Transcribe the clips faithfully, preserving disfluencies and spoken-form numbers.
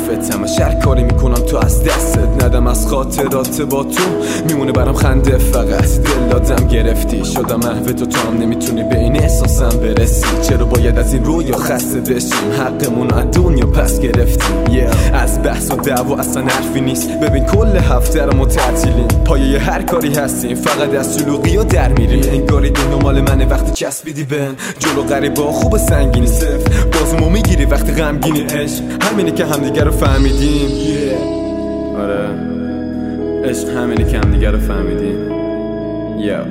حرفتم هر کاری میکنم تو از دستت ندم، از خاطرات با تو میمونه برام خنده فقط. دل دادم گرفتی شدم محو تو، تو هم نمیتونی به این احساسم برسی. چرا باید از این رویا خسته بشیم؟ حقمون از دنیا پس گرفتیم. yeah. از بحث و دعوا اصلا حرفی نیست، ببین کل هفته رو ما تعطیلیم، پایه هر کاری هستیم فقط از شلوغی و در میریم. انگاری دنیا مال منه وقتی چسبیدی بهم، جلو غریبا خوب سنگینی صفر بازمو میگیری وقتی غمگینی. عشق همینه که همدیگه رو فهمیدیم. yeah. آره عشق همینه که همدیگه رو فهمیدیم. yeah.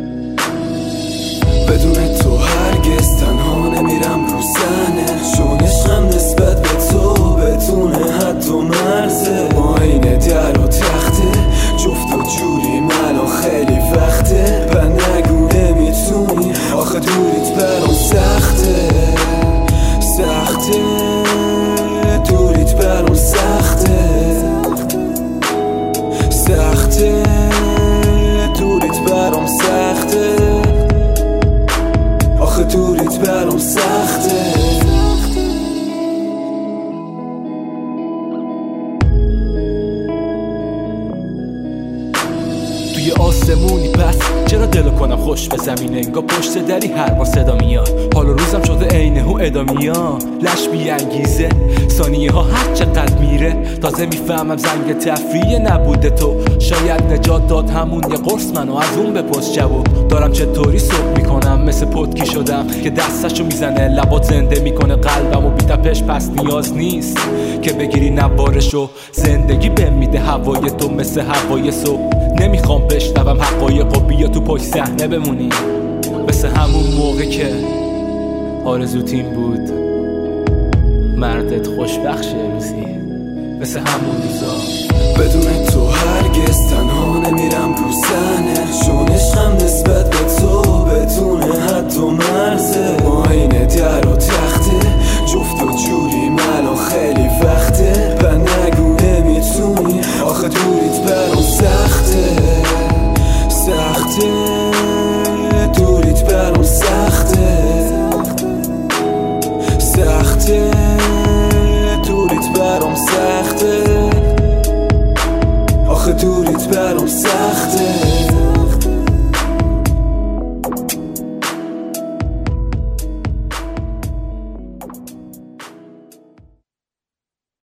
بدون تو هرگز تنها نمیرم رو زنه، چون عشقم نسبت به تو بدونه حد و مرزه. ما اینه در و تخته جفت و جوری الان خیلی وقته، و نگو نمیتونی آخه دوریت برام سخته سخته دوریت برام سخته سخته دوریت برام سخته آخه دوریت برام سخته. توی آسمونی پس چرا دلو کنم خوش به زمین، انگار پشت دری هر بار صدا میاد. حال و روزم شده عینه و ادامیا لش بی انگیزه، ثانیه ها هر چقدر میره تازه میفهمم زنگ تفریه نبوده تو. شاید نجات داد همون یه قرص منو از اون بپرس جواب دارم چطوری صبح میکنم. مثل پتکی شدم که دستشو میزنه لبات زنده میکنه قلبم و بیتپش، پس نیاز نیست که بگیری نوارشو. زندگی بهم میده هوای تو مثل هوای صبح، نمیخوام بشنوم حقایق و بیا تو پشت صحنه بمونی مثل همون موقع که آرزوت این بود مردت خوشبخش روزی، مثل همون روزا. بدون تو هرگز تنها نمیرم رو زنه، چون عشقم نسبت به تو بدون حد و مرزه. ما اینه در و تخته جفت و جوری الان خیلی وقته، و نگو نمیتونی آخه دوریت برام سخته سخته دوریت برام سخته سخته دوریت برام سخته آخه دوریت برام سخته.